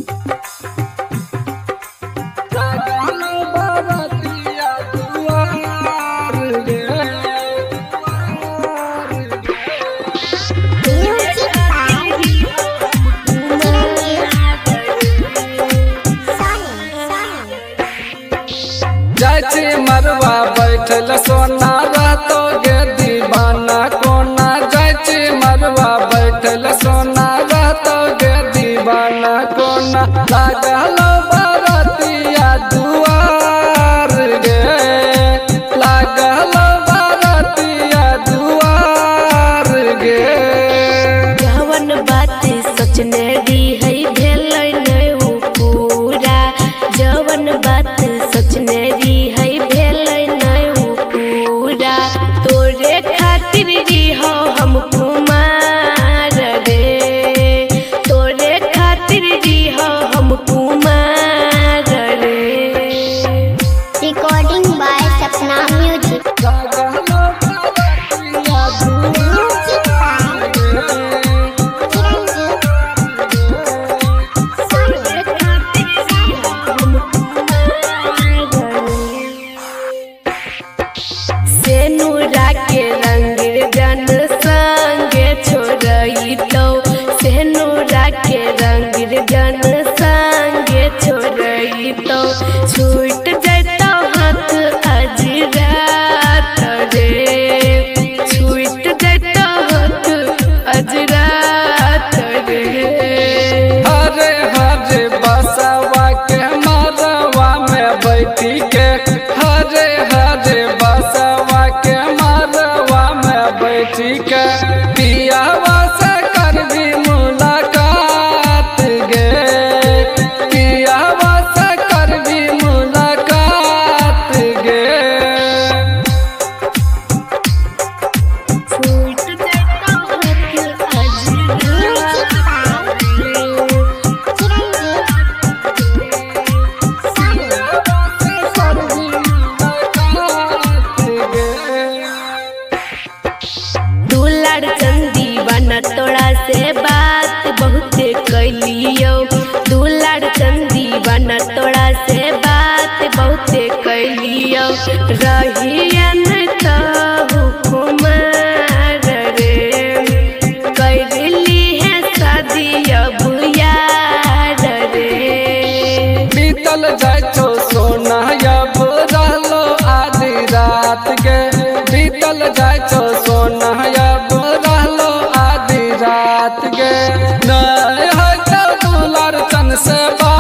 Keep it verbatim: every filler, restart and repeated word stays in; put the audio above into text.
जायची मरवा बैठल सोना रहतो गे दीवाना कोना। जायची मरवा बैठल सोना रहतो गे दीवाना कोना। लागल बरतिया दुआर गे, लागल बरतिया दुआर गे। जवन बात सोचने दी है भेल नहीं उ पूरा, जवन बात सोचने दी है भेल नहीं उ पूरा। तोरे खातिर जी हो हम कुमार रे, तोरे खातिर जी हो हम कुमार रे। Recording by Sapna music. सेनुरा के रंग जन संगे छोड़ई तो, सेनुरा के रंग जन संगे छोड़ई तो। छूट जैतो हाथ आज रात रे, छूट जैतो हाथ आज रात रे। हरे हरे बसवा के मरवा में बैठी के, हरे हरे बसवा के मरवा में बैठी के। पियावा से करबी मुलाकात गे, पियावा से करबी मुलाकात गे। छूट जैतो हाथ आज रात रे। दुलार चंदी बना तोड़ा से बात बहुत कैलियो, दुलार चंदी बना तोड़ा से बात बहुत कैलियो। रहियन कहू कुमार रे, कैली है शादी अब यार रे। बीतल जाइछो सोना अब रहलो आधी रात के, बीतल जाइछो सोना अब रहलो आधी रात गे। नहीं है तो दुलार चन से बात